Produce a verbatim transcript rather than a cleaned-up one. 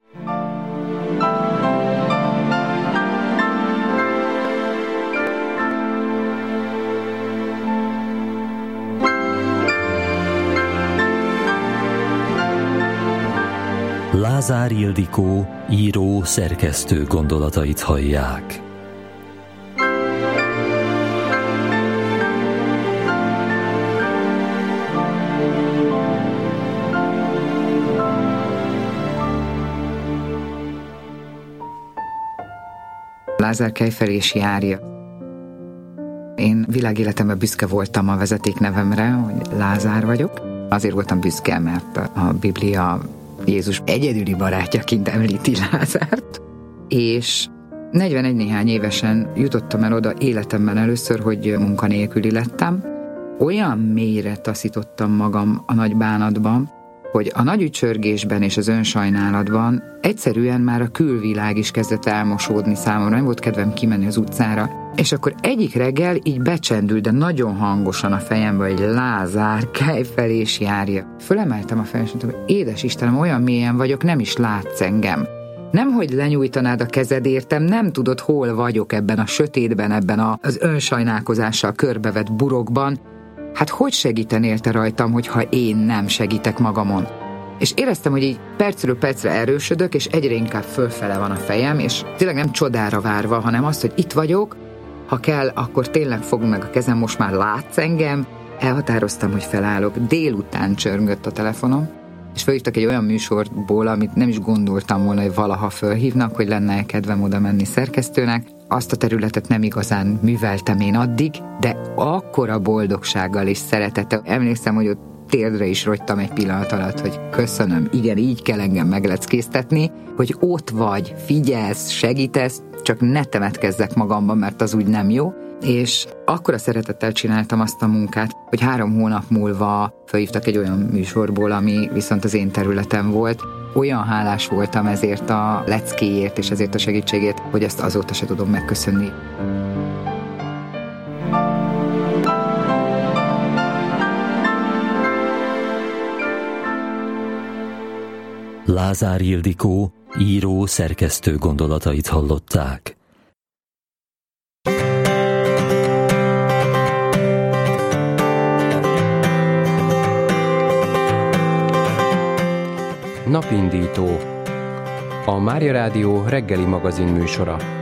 Lázár Ildikó író, szerkesztő gondolatait hallják. Lázár Kejfel és járja. Én világéletemben büszke voltam a vezetéknevemre, hogy Lázár vagyok. Azért voltam büszke, mert a Biblia Jézus egyedüli barátjaként említi Lázárt. És negyvenegy néhány évesen jutottam el oda életemben először, hogy munkanélküli lettem. Olyan mélyre taszítottam magam a nagy bánatban, hogy a nagy ücsörgésben és az önsajnálatban egyszerűen már a külvilág is kezdett elmosódni számomra, nem volt kedvem kimenni az utcára. És akkor egyik reggel így becsendült, de nagyon hangosan a fejembe, hogy Lázár, Kejfel és járja. Fölemeltem a fejem, és mondtam, édes Istenem, olyan mélyen vagyok, nem is látsz engem. Nemhogy lenyújtanád a kezed értem, nem tudod, hol vagyok ebben a sötétben, ebben az önsajnálkozással körbevett burokban. Hát hogy segítenél te rajtam, hogyha én nem segítek magamon? És éreztem, hogy így percről percre erősödök, és egyre inkább fölfele van a fejem, és tényleg nem csodára várva, hanem azt, hogy itt vagyok, ha kell, akkor tényleg fogd meg a kezem, most már látsz engem. Elhatároztam, hogy felállok. Délután csörgött a telefonom, és felhívtak egy olyan műsorból, amit nem is gondoltam volna, hogy valaha fölhívnak, hogy lenne kedvem oda menni szerkesztőnek. Azt a területet nem igazán műveltem én addig, de akkora boldogsággal és szeretettel. Emlékszem, hogy ott térdre is rogytam egy pillanat alatt, hogy köszönöm, igen, így kell engem megleckéztetni, hogy ott vagy, figyelsz, segítesz, csak ne temetkezzek magamban, mert az úgy nem jó. És akkora szeretettel csináltam azt a munkát, hogy három hónap múlva felhívtak egy olyan műsorból, ami viszont az én területem volt. Olyan hálás voltam ezért a leckéért és ezért a segítségért, hogy ezt azóta se tudom megköszönni. Lázár Ildikó író, szerkesztő gondolatait hallották. Napindító. A Mária Rádió reggeli magazin műsora.